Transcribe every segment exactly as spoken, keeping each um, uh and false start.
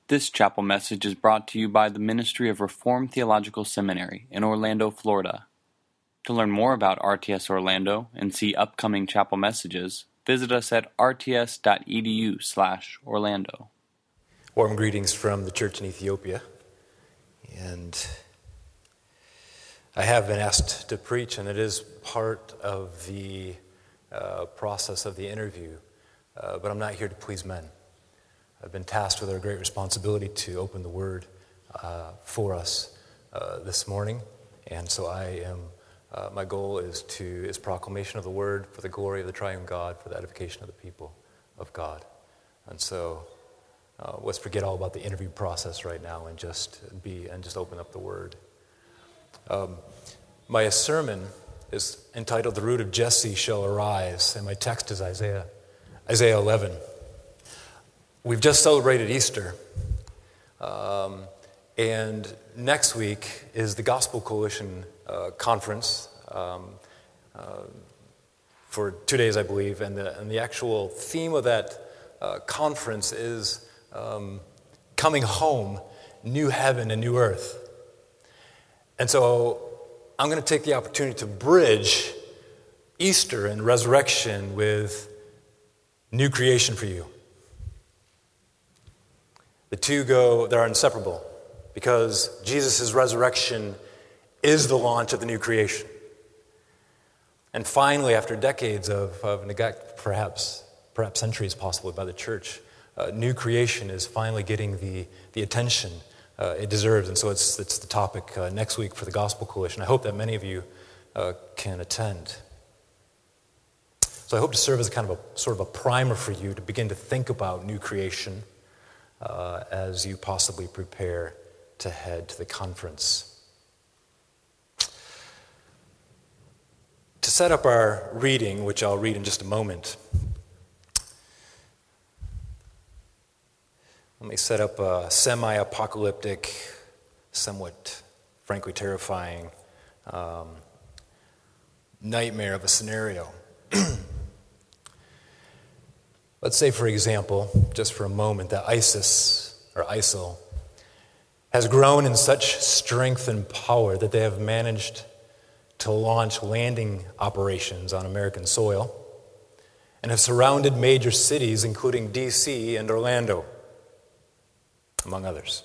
This chapel message is brought to you by the Ministry of Reformed Theological Seminary in Orlando, Florida. To learn more about R T S Orlando and see upcoming chapel messages, visit us at r t s dot e d u slash orlando. Warm greetings from the church in Ethiopia. And I have been asked to preach, and it is part of the uh, process of the interview, uh, but I'm not here to please men. I've been tasked with a great responsibility to open the Word uh, for us uh, this morning, and so I am. Uh, my goal is to is proclamation of the Word for the glory of the Triune God, for the edification of the people of God, and so uh, let's forget all about the interview process right now and just be and just open up the Word. Um, my sermon is entitled "The Root of Jesse Shall Arise," and my text is Isaiah Isaiah eleven. We've just celebrated Easter, um, and next week is the Gospel Coalition uh, Conference um, uh, for two days, I believe, and the, and the actual theme of that uh, conference is um, coming home, new heaven and new earth. And so I'm going to take the opportunity to bridge Easter and resurrection with new creation for you. The two go, they're inseparable, because Jesus' resurrection is the launch of the new creation. And finally, after decades of, of neglect, perhaps perhaps centuries possibly by the church, uh, new creation is finally getting the, the attention uh, it deserves. And so it's, it's the topic uh, next week for the Gospel Coalition. I hope that many of you uh, can attend. So I hope to serve as a kind of a sort of a primer for you to begin to think about new creation Uh, as you possibly prepare to head to the conference. To set up our reading, which I'll read in just a moment, let me set up a semi-apocalyptic, somewhat frankly terrifying um, nightmare of a scenario. Let's say, for example, just for a moment, that ISIS, or ISIL, has grown in such strength and power that they have managed to launch landing operations on American soil and have surrounded major cities, including D C and Orlando, among others.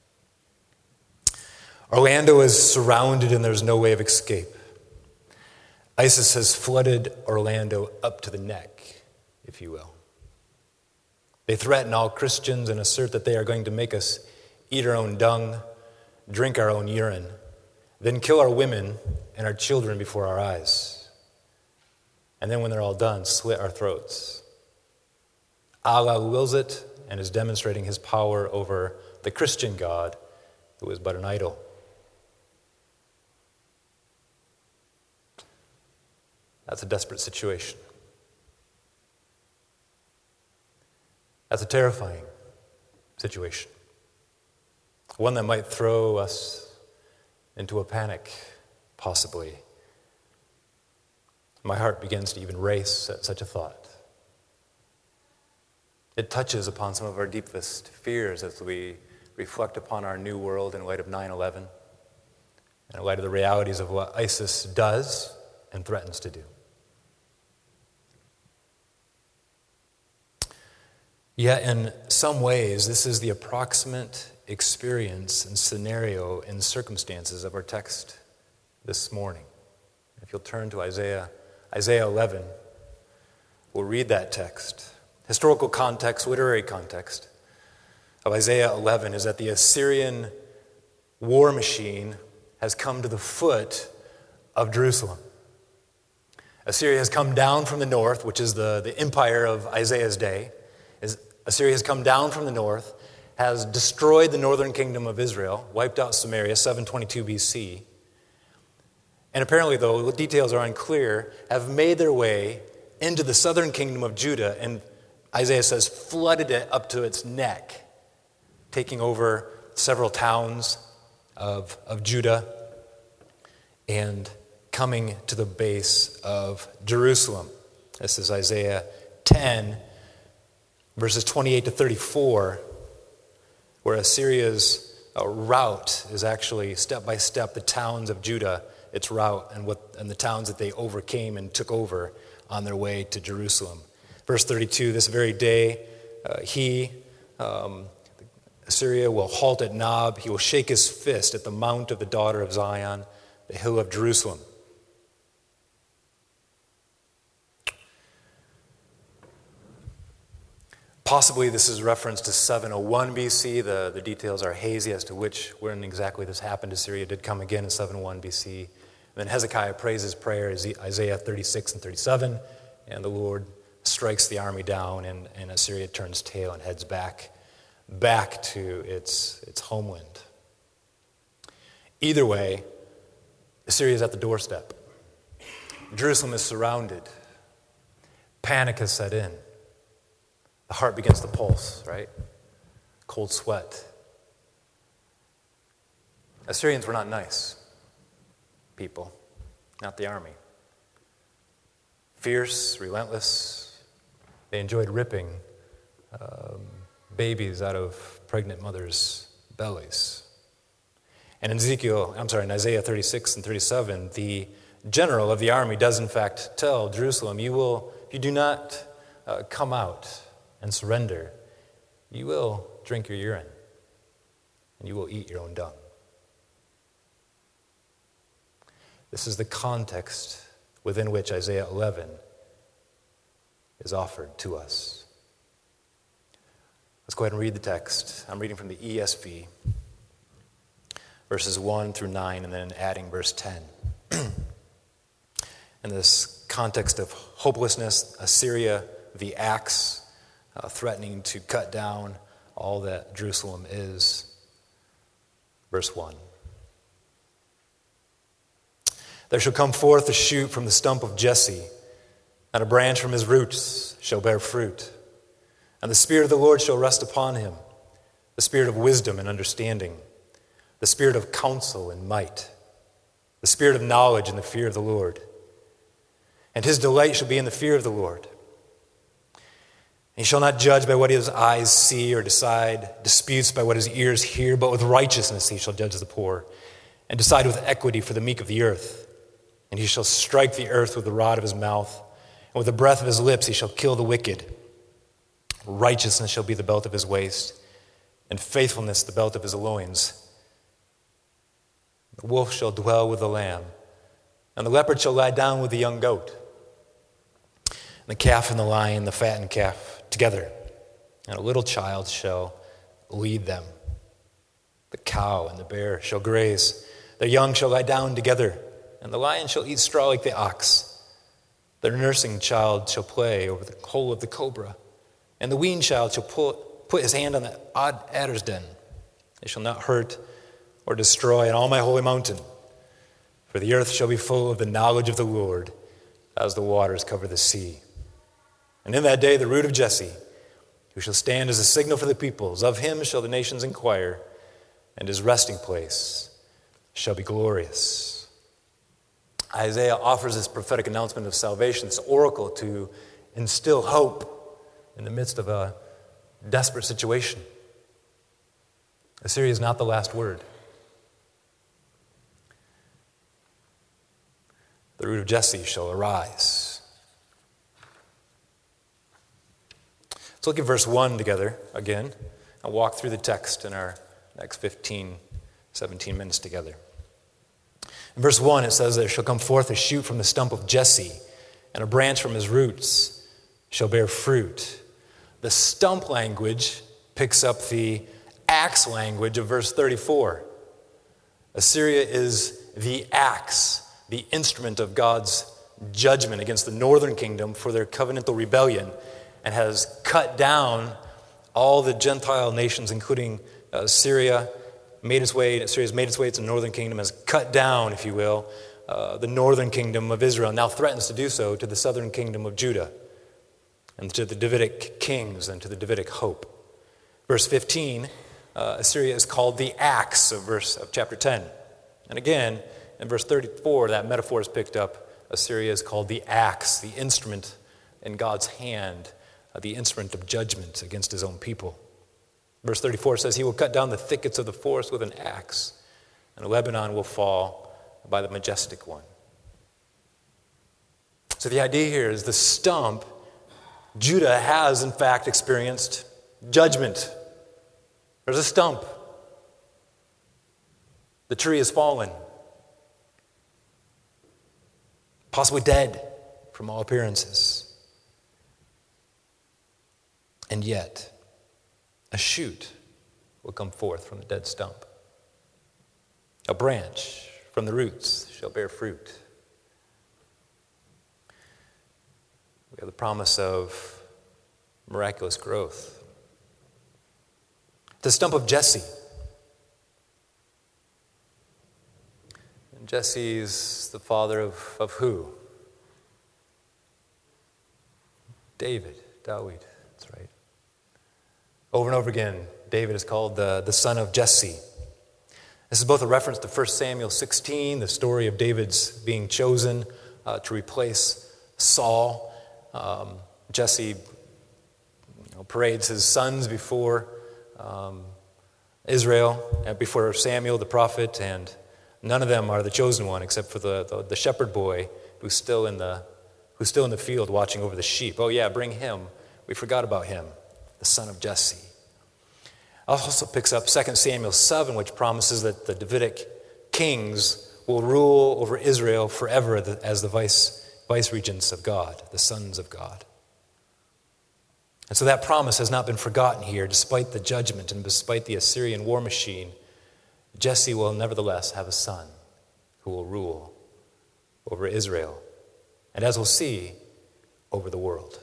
Orlando is surrounded and there's no way of escape. ISIS has flooded Orlando up to the neck, if you will. They threaten all Christians and assert that they are going to make us eat our own dung, drink our own urine, then kill our women and our children before our eyes. And then when they're all done, slit our throats. Allah wills it and is demonstrating his power over the Christian God, who is but an idol. That's a desperate situation. That's a terrifying situation. One that might throw us into a panic, possibly. My heart begins to even race at such a thought. It touches upon some of our deepest fears as we reflect upon our new world in light of nine eleven, and in light of the realities of what ISIS does and threatens to do. Yet in some ways, this is the approximate experience and scenario and circumstances of our text this morning. If you'll turn to Isaiah, Isaiah eleven, we'll read that text. Historical context, literary context of Isaiah eleven is that the Assyrian war machine has come to the foot of Jerusalem. Assyria has come down from the north, which is the, the empire of Isaiah's day. Assyria has come down from the north, has destroyed the northern kingdom of Israel, wiped out Samaria, seven twenty-two B C. And apparently, though, the details are unclear, have made their way into the southern kingdom of Judah, and Isaiah says flooded it up to its neck, taking over several towns of, of Judah and coming to the base of Jerusalem. This is Isaiah ten, verses twenty-eight to thirty-four, where Assyria's uh, route is actually step by step the towns of Judah, its route, and what and the towns that they overcame and took over on their way to Jerusalem. Verse thirty-two, this very day uh, he, um, Assyria, will halt at Nob. He will shake his fist at the mount of the daughter of Zion, the hill of Jerusalem. Possibly this is reference to seven oh one B C. The, the details are hazy as to which, when exactly this happened. Assyria did come again in seven oh one B C. And then Hezekiah prays his prayer, Isaiah thirty-six and thirty-seven, and the Lord strikes the army down, and, and Assyria turns tail and heads back, back to its, its homeland. Either way, Assyria is at the doorstep. Jerusalem is surrounded. Panic has set in. The heart begins to pulse, right? Cold sweat. Assyrians were not nice people, not the army. Fierce, relentless. They enjoyed ripping um, babies out of pregnant mothers' bellies. And in Ezekiel, I'm sorry, in Isaiah thirty-six and thirty-seven, the general of the army does in fact tell Jerusalem, you will, if you do not uh, come out and surrender, you will drink your urine, and you will eat your own dung. This is the context within which Isaiah eleven is offered to us. Let's go ahead and read the text. I'm reading from the E S V, verses one through nine, and then adding verse ten. In this context of hopelessness, Assyria, the axe, Uh, threatening to cut down all that Jerusalem is. Verse one. There shall come forth a shoot from the stump of Jesse, and a branch from his roots shall bear fruit. And the Spirit of the Lord shall rest upon him, the Spirit of wisdom and understanding, the Spirit of counsel and might, the Spirit of knowledge and the fear of the Lord. And his delight shall be in the fear of the Lord. He shall not judge by what his eyes see or decide disputes by what his ears hear, but with righteousness he shall judge the poor and decide with equity for the meek of the earth. And he shall strike the earth with the rod of his mouth, and with the breath of his lips he shall kill the wicked. Righteousness shall be the belt of his waist, and faithfulness the belt of his loins. The wolf shall dwell with the lamb, and the leopard shall lie down with the young goat. And the calf and the lion, the fattened calf, together, and a little child shall lead them. The cow and the bear shall graze. Their young shall lie down together, and the lion shall eat straw like the ox. Their nursing child shall play over the hole of the cobra, and the weaned child shall pull, put his hand on the odd adder's den. They shall not hurt or destroy in all my holy mountain, for the earth shall be full of the knowledge of the Lord, as the waters cover the sea. And in that day the root of Jesse, who shall stand as a signal for the peoples, of him shall the nations inquire, and his resting place shall be glorious. Isaiah offers this prophetic announcement of salvation, this oracle to instill hope in the midst of a desperate situation. Assyria is not the last word. The root of Jesse shall arise. Let's look at verse one together again. I'll walk through the text in our next fifteen, seventeen minutes together. In verse one, it says, there shall come forth a shoot from the stump of Jesse, and a branch from his roots shall bear fruit. The stump language picks up the axe language of verse thirty-four. Assyria is the axe, the instrument of God's judgment against the northern kingdom for their covenantal rebellion, and has cut down all the Gentile nations, including uh, Syria, made its way, Syria has made its way to the northern kingdom, has cut down, if you will, uh, the northern kingdom of Israel, now threatens to do so to the southern kingdom of Judah, and to the Davidic kings, and to the Davidic hope. Verse fifteen, uh, Assyria is called the axe of, verse, of chapter ten. And again, in verse thirty-four, that metaphor is picked up. Assyria is called the axe, the instrument in God's hand, Uh, the instrument of judgment against his own people. Verse thirty-four says, he will cut down the thickets of the forest with an axe, and Lebanon will fall by the majestic one. So the idea here is the stump, Judah has in fact experienced judgment. There's a stump. The tree has fallen. Possibly dead from all appearances. And yet, a shoot will come forth from the dead stump. A branch from the roots shall bear fruit. We have the promise of miraculous growth. The stump of Jesse. And Jesse is the father of, of who? David, Dawid, that's right. Over and over again, David is called the, the son of Jesse. This is both a reference to First Samuel sixteen, the story of David's being chosen uh, to replace Saul. Um, Jesse you know, parades his sons before um, Israel, uh, before Samuel the prophet, and none of them are the chosen one except for the, the, the shepherd boy who's still in the who's still in the field watching over the sheep. Oh yeah, bring him. We forgot about him, the son of Jesse. Also picks up Second Samuel seven, which promises that the Davidic kings will rule over Israel forever as the vice vice regents of God, the sons of God. And so that promise has not been forgotten here, despite the judgment and despite the Assyrian war machine. Jesse will nevertheless have a son who will rule over Israel, and as we'll see, over the world.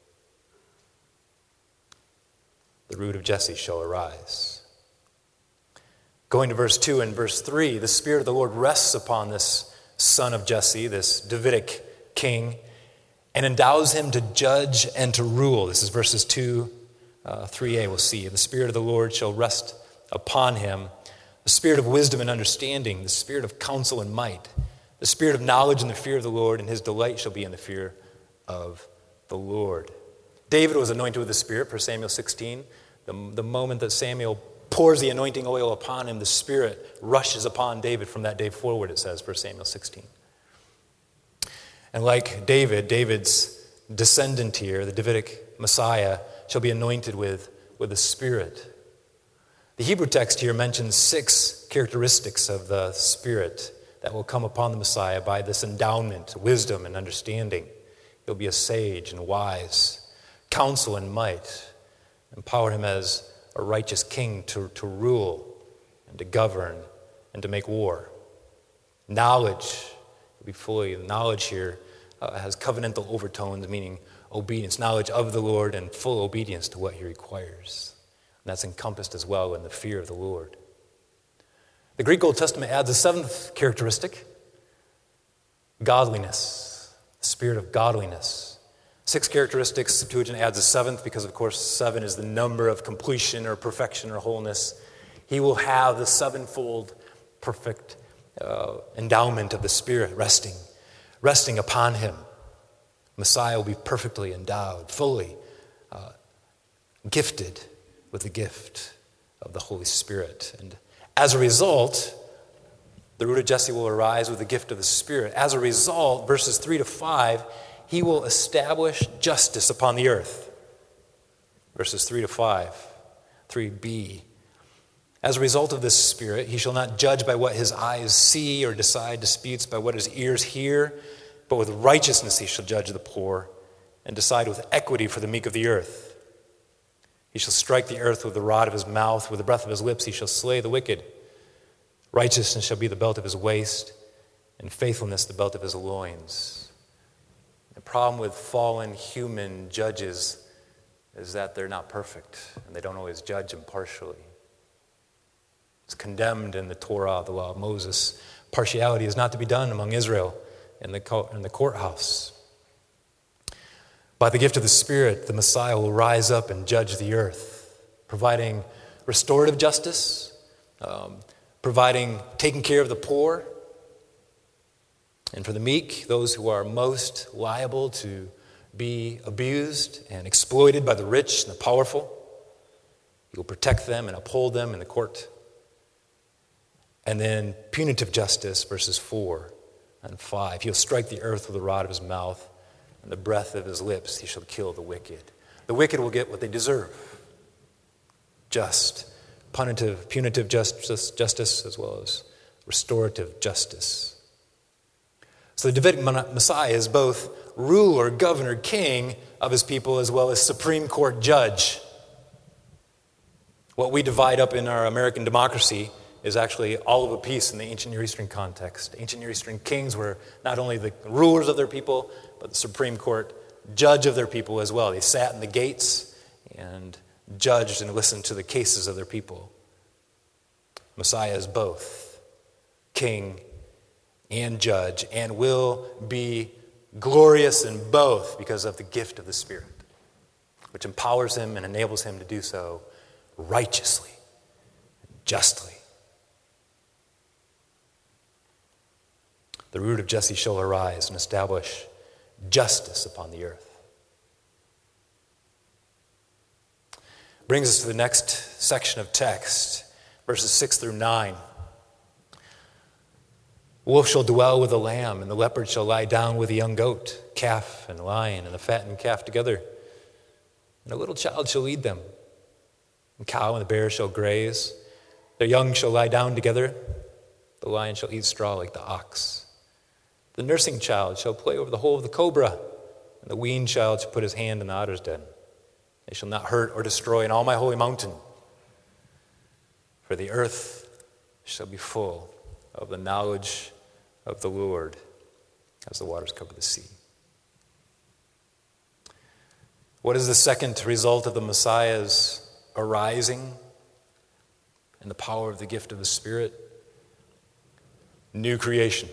The root of Jesse shall arise. Going to verse two and verse three, the Spirit of the Lord rests upon this son of Jesse, this Davidic king, and endows him to judge and to rule. This is verses two, uh, three a, we'll see. The Spirit of the Lord shall rest upon him, the Spirit of wisdom and understanding, the Spirit of counsel and might, the Spirit of knowledge and the fear of the Lord, and his delight shall be in the fear of the Lord. David was anointed with the Spirit, First Samuel sixteen. The, the moment that Samuel pours the anointing oil upon him, the Spirit rushes upon David from that day forward, it says, First Samuel sixteen. And like David, David's descendant here, the Davidic Messiah, shall be anointed with, with the Spirit. The Hebrew text here mentions six characteristics of the Spirit that will come upon the Messiah by this endowment, wisdom and understanding. He'll be a sage and wise, counsel and might, empower him as a righteous king to, to rule and to govern and to make war. Knowledge will be fully, knowledge here uh, has covenantal overtones, meaning obedience, knowledge of the Lord and full obedience to what he requires. And that's encompassed as well in the fear of the Lord. The Greek Old Testament adds a seventh characteristic, godliness, the spirit of godliness. Six characteristics, Septuagint adds a seventh because, of course, seven is the number of completion or perfection or wholeness. He will have the sevenfold perfect uh, endowment of the Spirit resting, resting upon him. Messiah will be perfectly endowed, fully uh, gifted with the gift of the Holy Spirit. And as a result, the root of Jesse will arise with the gift of the Spirit. As a result, verses three to five, he will establish justice upon the earth. Verses three to five, three b. As a result of this Spirit, he shall not judge by what his eyes see or decide disputes by what his ears hear, but with righteousness he shall judge the poor and decide with equity for the meek of the earth. He shall strike the earth with the rod of his mouth, with the breath of his lips he shall slay the wicked. Righteousness shall be the belt of his waist, and faithfulness the belt of his loins. The problem with fallen human judges is that they're not perfect, and they don't always judge impartially. It's condemned in the Torah, the law of Moses. Partiality is not to be done among Israel in the, in the courthouse. By the gift of the Spirit, the Messiah will rise up and judge the earth, providing restorative justice, um, providing, taking care of the poor, and for the meek, those who are most liable to be abused and exploited by the rich and the powerful. He will protect them and uphold them in the court. And then punitive justice, verses four and five. He'll strike the earth with the rod of his mouth, and the breath of his lips he shall kill the wicked. The wicked will get what they deserve. Just, punitive, punitive justice, justice as well as restorative justice. So the Davidic Messiah is both ruler, governor, king of his people as well as Supreme Court judge. What we divide up in our American democracy is actually all of a piece in the ancient Near Eastern context. Ancient Near Eastern kings were not only the rulers of their people, but the Supreme Court judge of their people as well. They sat in the gates and judged and listened to the cases of their people. Messiah is both king and judge, and will be glorious in both because of the gift of the Spirit, which empowers him and enables him to do so righteously, justly. The root of Jesse shall arise and establish justice upon the earth. Brings us to the next section of text, verses six through nine. Wolf shall dwell with the lamb, and the leopard shall lie down with the young goat, calf and lion, and the fattened calf together. And a little child shall lead them. The cow and the bear shall graze. Their young shall lie down together. The lion shall eat straw like the ox. The nursing child shall play over the hole of the cobra, and the weaned child shall put his hand in the otter's den. They shall not hurt or destroy in all my holy mountain, for the earth shall be full of the knowledge of the Lord as the waters cover the sea. What is the second result of the Messiah's arising and the power of the gift of the Spirit? New creation.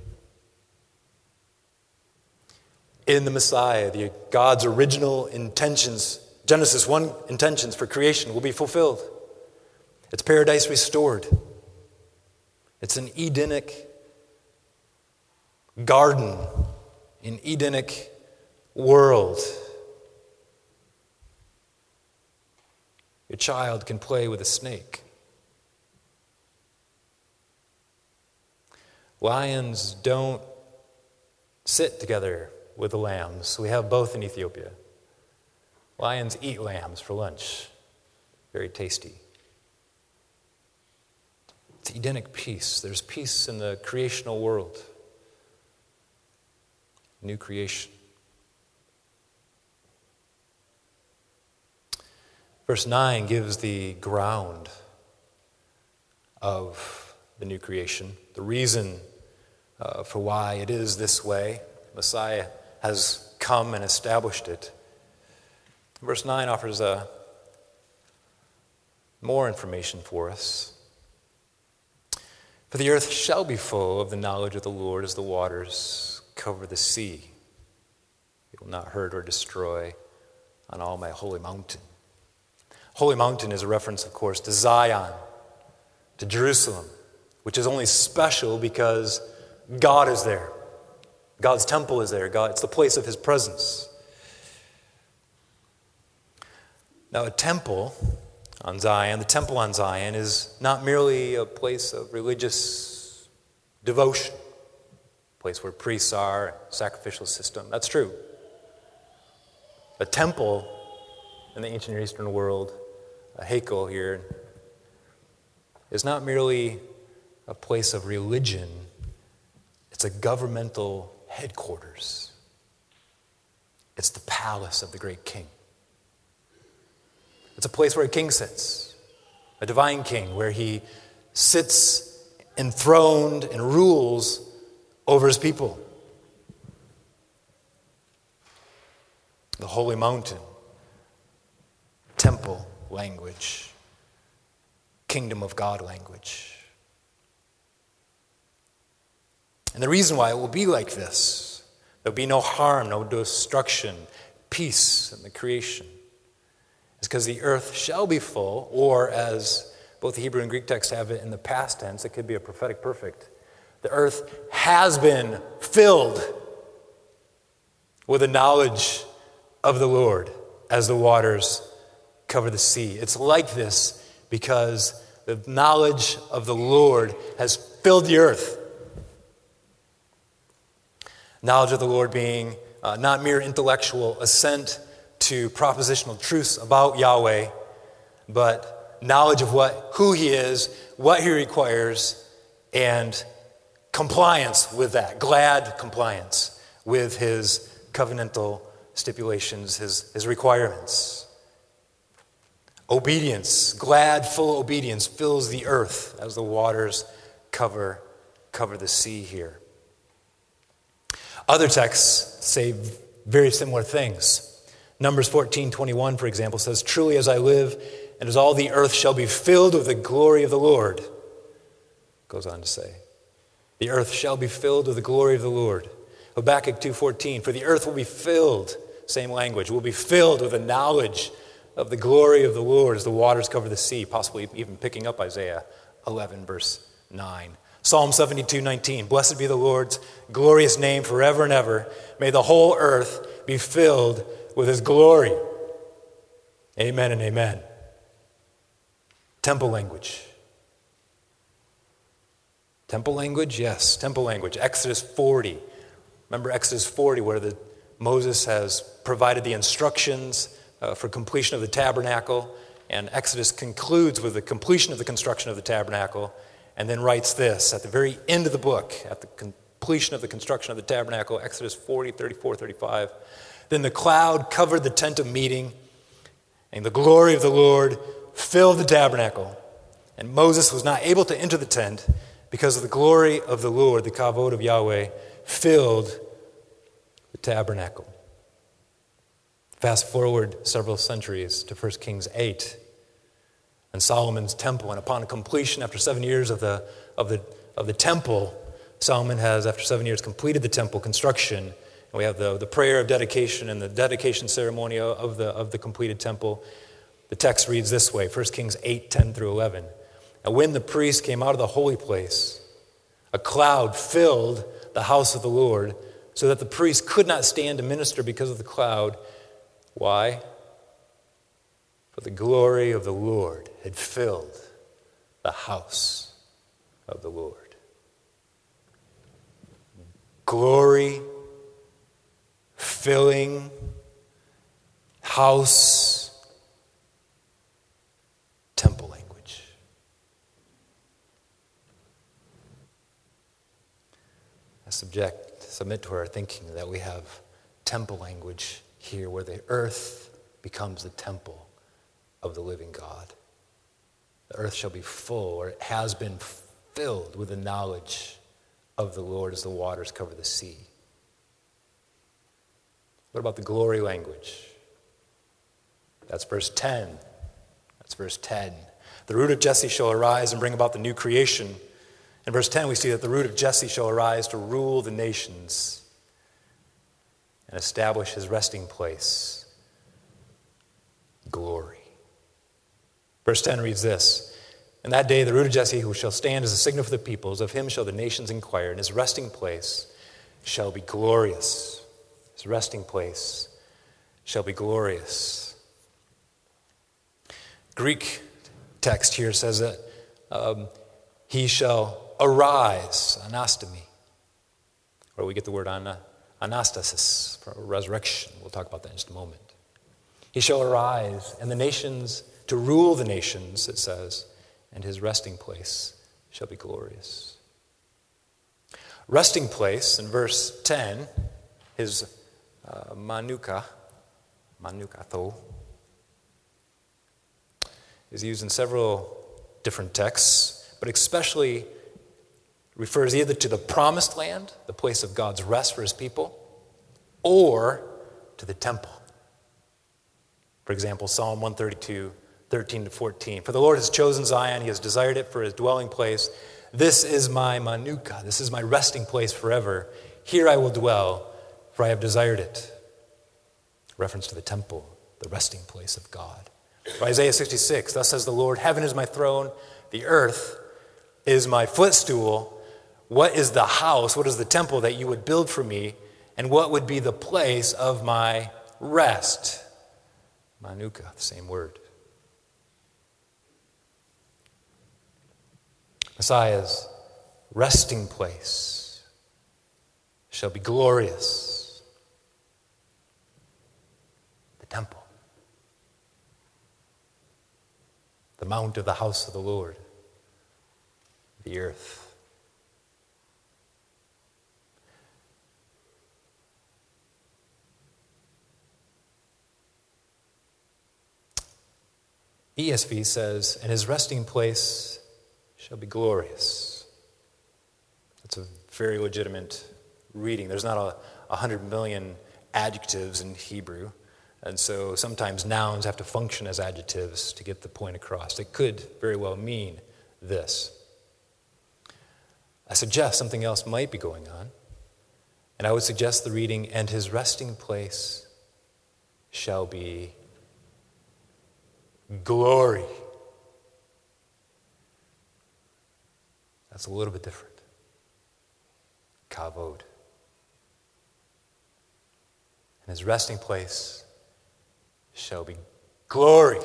In the Messiah, the God's original intentions, Genesis one intentions for creation will be fulfilled. It's paradise restored. It's an Edenic garden, an Edenic world. Your child can play with a snake. Lions don't sit together with the lambs. We have both in Ethiopia. Lions eat lambs for lunch. Very tasty. It's Edenic peace. There's peace in the creational world. New creation. Verse nine gives the ground of the new creation, the reason uh, for why it is this way. Messiah has come and established it. Verse nine offers a, more information for us. For the earth shall be full of the knowledge of the Lord as the waters cover the sea. It will not hurt or destroy on all my holy mountain. Holy mountain is a reference, of course, to Zion, to Jerusalem, which is only special because God is there. God's temple is there. God, it's the place of his presence. Now, a temple on Zion, the temple on Zion, is not merely a place of religious devotion, a place where priests are, sacrificial system. That's true. A temple in the ancient Near Eastern world, a heikel here, is not merely a place of religion. It's a governmental headquarters. It's the palace of the great king. It's a place where a king sits, a divine king, where he sits enthroned and rules over his people. The holy mountain, temple language, kingdom of God language. And the reason why it will be like this, there'll be no harm, no destruction, peace in the creation, is because the earth shall be full, or as both the Hebrew and Greek texts have it in the past tense, it could be a prophetic perfect. The earth has been filled with the knowledge of the Lord as the waters cover the sea. It's like this because the knowledge of the Lord has filled the earth. Knowledge of the Lord being uh, not mere intellectual assent to propositional truths about Yahweh, but knowledge of what, who he is, what he requires, and compliance with that, glad compliance with his covenantal stipulations, his, his requirements. Obedience, glad, full obedience fills the earth as the waters cover, cover the sea here. Other texts say very similar things. Numbers fourteen twenty-one, for example, says, "Truly as I live, and as all the earth shall be filled with the glory of the Lord." Goes on to say, the earth shall be filled with the glory of the Lord. Habakkuk two fourteen, "For the earth will be filled," same language, "will be filled with the knowledge of the glory of the Lord as the waters cover the sea," possibly even picking up Isaiah eleven, verse nine. Psalm seventy-two nineteen, "Blessed be the Lord's glorious name forever and ever. May the whole earth be filled with his glory." Amen and amen. Temple language. Temple language, yes, temple language. Exodus forty. Remember Exodus forty, where the, Moses has provided the instructions uh, for completion of the tabernacle, and Exodus concludes with the completion of the construction of the tabernacle, and then writes this at the very end of the book, at the completion of the construction of the tabernacle, Exodus forty, thirty-four, thirty-five. "Then the cloud covered the tent of meeting, and the glory of the Lord filled the tabernacle. And Moses was not able to enter the tent because of the glory of the Lord," the kavod of Yahweh, "filled the tabernacle." Fast forward several centuries to First Kings eight, and Solomon's temple. And upon completion, after seven years of the of the of the temple, Solomon has, after seven years, completed the temple construction. And we have the, the prayer of dedication and the dedication ceremony of the of the completed temple. The text reads this way, First Kings eight, ten through eleven. "And when the priest came out of the holy place, a cloud filled the house of the Lord, so that the priest could not stand to minister because of the cloud." Why? "For the glory of the Lord had filled the house of the Lord." Glory, filling, house, temple language. I subject, submit to our thinking that we have temple language here, where the earth becomes the temple of the living God. The earth shall be full, or it has been filled with the knowledge of the Lord as the waters cover the sea. What about the glory language? That's verse ten. That's verse ten. "The root of Jesse shall arise and bring about the new creation." In verse ten, we see that the root of Jesse shall arise to rule the nations and establish his resting place. Glory. Verse ten reads this, "In that day the root of Jesse, who shall stand as a signal for the peoples, of him shall the nations inquire, and his resting place shall be glorious." His resting place shall be glorious. Greek text here says that um, he shall arise, anastemi, where we get the word ana, anastasis, for resurrection. We'll talk about that in just a moment. He shall arise, and the nations, to rule the nations, it says, and his resting place shall be glorious. Resting place, in verse ten, his uh, manuka, manukatho, is used in several different texts, but especially refers either to the promised land, the place of God's rest for his people, or to the temple. For example, Psalm one thirty-two, thirteen to fourteen. "For the Lord has chosen Zion, he has desired it for his dwelling place. This is my manuka, this is my resting place forever. Here I will dwell, for I have desired it." Reference to the temple, the resting place of God. For Isaiah sixty-six, "Thus says the Lord, heaven is my throne, the earth is my footstool. What is the house, what is the temple that you would build for me, and what would be the place of my rest?" Manuka, the same word. Messiah's resting place shall be glorious. The temple. The mount of the house of the Lord. The earth. E S V says, and his resting place shall be glorious. That's a very legitimate reading. There's not a, a hundred million adjectives in Hebrew, and so sometimes nouns have to function as adjectives to get the point across. It could very well mean this. I suggest something else might be going on, and I would suggest the reading, and his resting place shall be glory. That's a little bit different. Kavod. And his resting place shall be glory.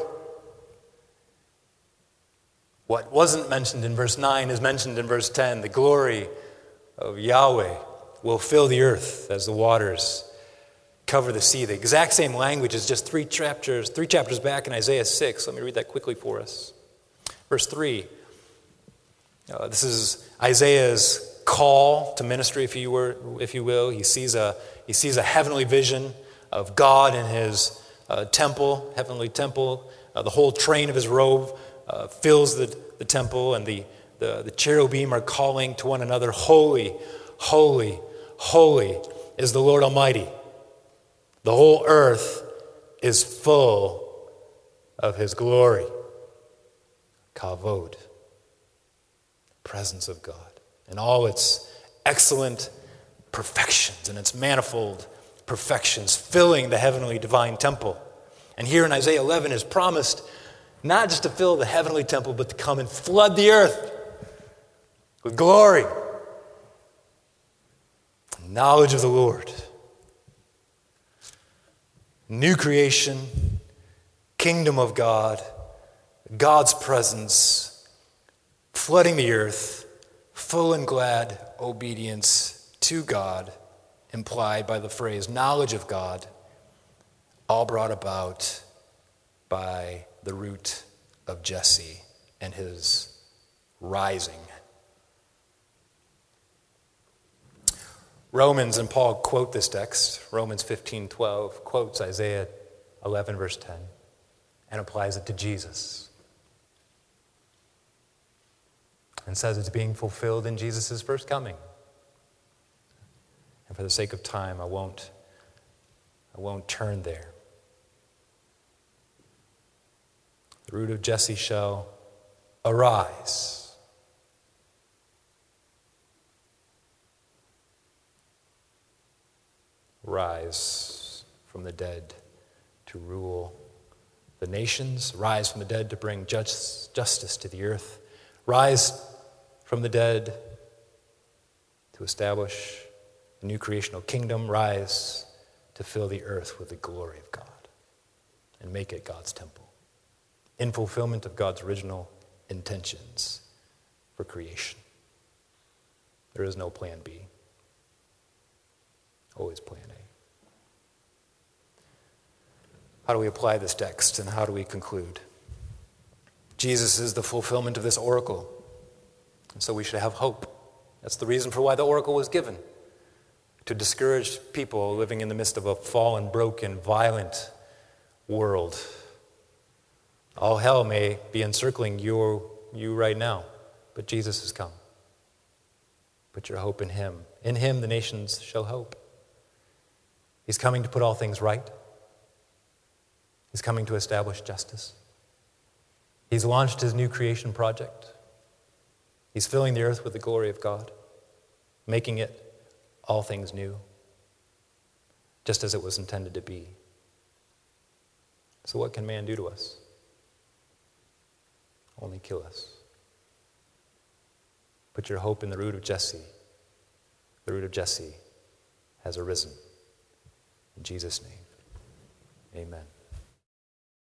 What wasn't mentioned in verse nine is mentioned in verse ten. The glory of Yahweh will fill the earth as the waters cover the sea. The exact same language is just three chapters, three chapters back in Isaiah six. Let me read that quickly for us. Verse three. Uh, this is Isaiah's call to ministry, if you were, if you will. He sees a he sees a heavenly vision of God in his uh, temple, heavenly temple. Uh, the whole train of his robe uh, fills the, the temple, and the, the the cherubim are calling to one another, "Holy, holy, holy is the Lord Almighty. The whole earth is full of his glory." Kavod. Presence of God in all its excellent perfections and its manifold perfections, filling the heavenly divine temple. And here in Isaiah eleven is promised not just to fill the heavenly temple, but to come and flood the earth with glory, knowledge of the Lord. New creation, kingdom of God, God's presence, flooding the earth, full and glad obedience to God, implied by the phrase knowledge of God, all brought about by the root of Jesse and his rising. Romans and Paul quote this text. Romans fifteen twelve quotes Isaiah eleven verse ten and applies it to Jesus. And says it's being fulfilled in Jesus' first coming. And for the sake of time, I won't, I won't turn there. The root of Jesse shall arise. Rise from the dead to rule the nations. Rise from the dead to bring just, justice to the earth. Rise from the dead to establish a new creational kingdom. Rise to fill the earth with the glory of God and make it God's temple in fulfillment of God's original intentions for creation. There is no plan B. Always plan A. How do we apply this text and how do we conclude? Jesus is the fulfillment of this oracle. And so we should have hope. That's the reason for why the oracle was given. To discourage people living in the midst of a fallen, broken, violent world. All hell may be encircling you, you right now, but Jesus has come. Put your hope in him. In him the nations shall hope. He's coming to put all things right. He's coming to establish justice. He's launched his new creation project. He's filling the earth with the glory of God, making it all things new, just as it was intended to be. So what can man do to us? Only kill us. Put your hope in the root of Jesse. The root of Jesse has arisen. In Jesus' name, amen.